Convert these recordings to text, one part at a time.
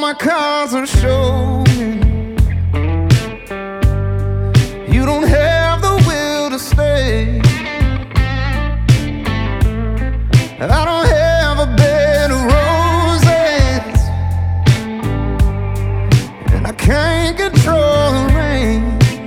my cards are showing you don't have the will to stay. I don't have a bed of roses, and I can't control the rain.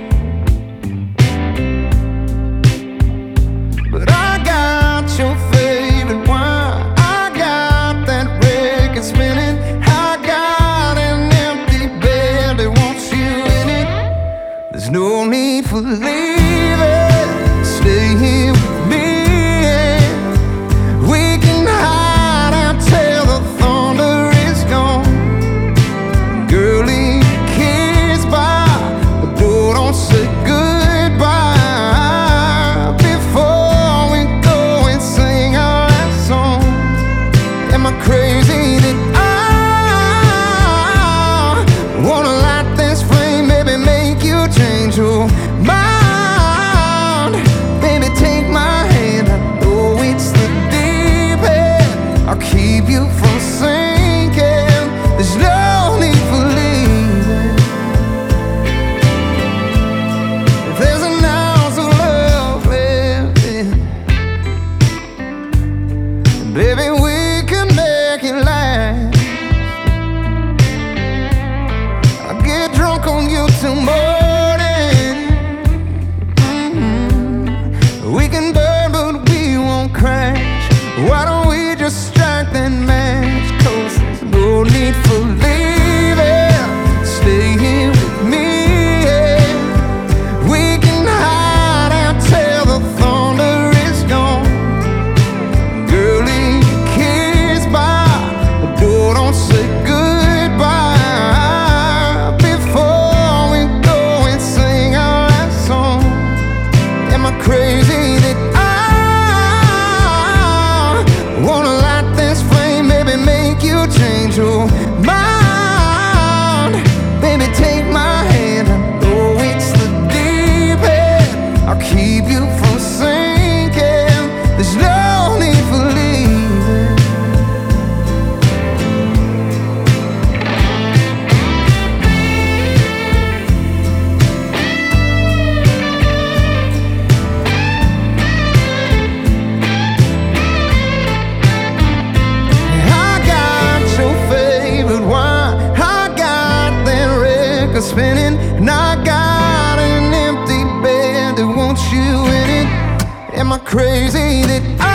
But I got your favorite wine, I got that record spinning, I got an empty bed that wants you in it. There's no need for leaving, stay here with me. We can hide out till the thunder is gone. Girl, leave your kids by the door, don't say goodbye before we go and sing our last song. Am I crazy that I wanna light this flame, maybe make you change your mind? Baby, take my hand, I know it's the deep end, I'll keep you from sinking. There's no need for leaving. If there's an ounce of love left in, baby, we can make it last. I'll get drunk on you till morning. We can burn, but we won't crash. Why don't we just strike that match? 'Cause there's no need for leaving, stay here with me. We can hide out till the thunder is gone. Girl, leave your kids by the door, don't say goodbye before we go and sing our last song. Am I crazy that I wanna light this flame, maybe make you change your mind? Baby, take my hand, I know it's the deep end, I'll keep you from sinking. There's no need for leaving. I got your favorite wine, I got that record spinning, and I got an empty bed that wants you in it. Am I crazy that I